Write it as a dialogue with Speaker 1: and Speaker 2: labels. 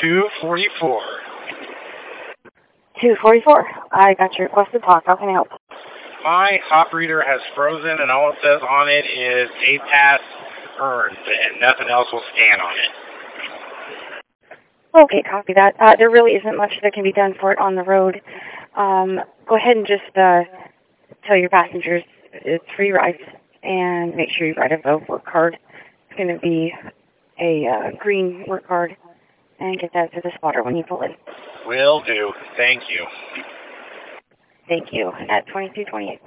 Speaker 1: 244.
Speaker 2: 244. I got your request to talk. How can I help?
Speaker 1: My hop reader has frozen, and all it says on it is a pass earned, and nothing else will scan on it.
Speaker 2: Okay, copy that. There really isn't much that can be done for it on the road. Go ahead and just tell your passengers it's free rides, and make sure you write a work card. It's going to be a green work card, and get that to the spotter when you pull in.
Speaker 1: Will do. Thank you.
Speaker 2: Thank you. At 2228.